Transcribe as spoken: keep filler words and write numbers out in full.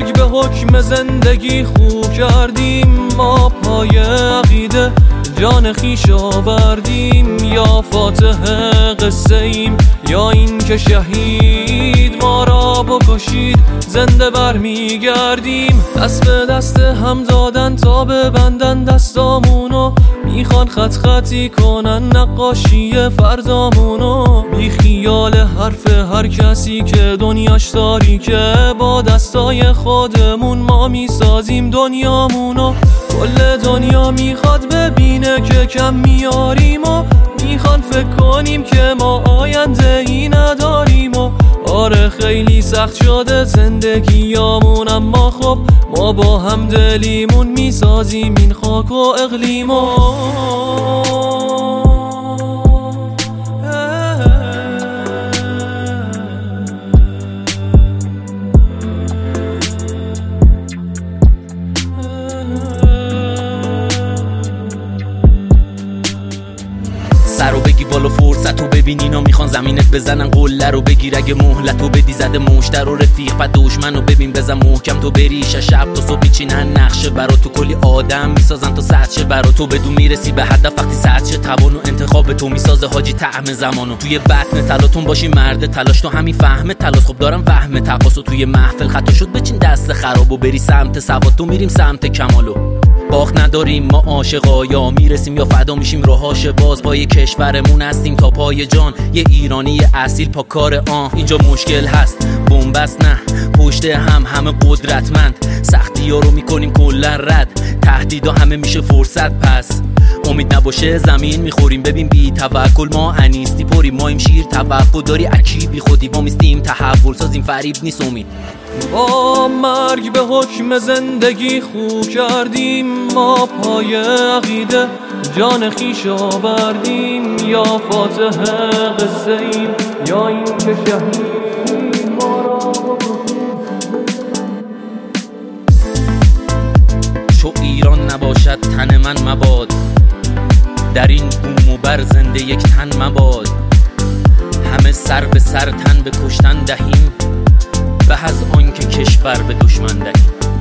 مرگ به حکم زندگی خو کردیم، ما پای عقیده جان خیش آوردیم. یا فاتح قصه ایم یا این که شهید ما را بکشید، زنده برمیگردیم. دست به دست هم دادن تا ببندن دستامونو، میخوان خط خطی کنن نقاشی فردامونو. بی خیال حرف هر کسی که دنیاش تاریکه، با دستای خودمون ما میسازیم دنیامونو. کل دنیا میخواد ببینه که کم میاریم و میخوان فکر کنیم که ما آینده ای نداریم. و آره خیلی سخت شده زندگیامون، اما خب ما با هم دلیمون میسازیم این خاک و اقلیمو. سرو بگی بالا فرصتو ببین، اینا میخوان زمینت بزنن قله رو بگیر. اگه مهلتو بدی زده مشتر و رفیق بعد دشمنو ببین بزن محکم تو بری. شب تا صبح میچینن نقشه برا تو، کلی آدم میسازن تا سطح شه برا تو. بدون میرسی به هدف وقتی سطح شه توان و انتخاب تو میسازه حاجی طعم زمانو. توی بطن تلاتون باشی مرد تلاش، تو همین فهم تلاش. خب دارم وهم تقاصو توی محفل خطا شد بچین دست خرابو بری سمت سواد، تو میریم سمت کمالو. باخت نداریم ما عاشقا، یا میرسیم یا فدا میشیم راهاش باز. با یه کشورمون هستیم تا پای جان، یه ایرانی اصیل پا کار آن. اینجا مشکل هست بنبست نه پشت هم همه قدرتمند، سختی ها رو میکنیم کلا رد، تهدیدا همه میشه فرصت. پس امید نباشه زمین میخوریم، ببین بی توکل ما انیستی پریم. ما این شیر توقع داری اکی بی خودی ما میستیم تحول سازیم، فریب نیست امید. با مرگ به حکم زندگی خو کردیم، ما پای عقیده جان خیش آوردیم. یا فاتح قصه ایم یا این که شهید ما را بکشید. چو ایران نباشد تن من مباد، در این بوم و بر زنده یک تن مباد. همه سر به سر تن به کشتن دهیم، به از آن که کشور به دشمن دهیم.